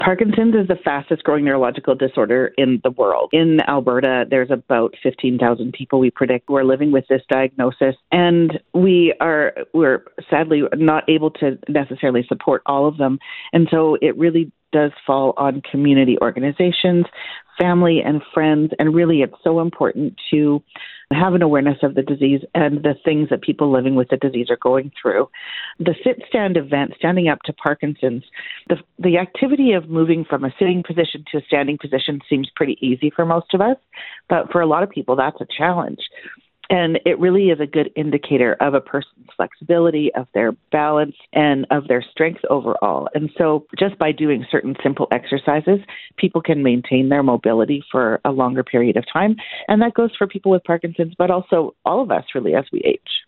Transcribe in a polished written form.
Parkinson's is the fastest growing neurological disorder in the world. In Alberta, there's about 15,000 people we predict who are living with this diagnosis. And we're sadly not able to necessarily support all of them. And so it really does fall on community organizations, family and friends. And really, it's so important to have an awareness of the disease and the things that people living with the disease are going through. The sit-stand event, Standing Up to Parkinson's, the activity of moving from a sitting position to a standing position seems pretty easy for most of us, but for a lot of people, that's a challenge. And it really is a good indicator of a person's flexibility, of their balance, and of their strength overall. And so just by doing certain simple exercises, people can maintain their mobility for a longer period of time. And that goes for people with Parkinson's, but also all of us really as we age.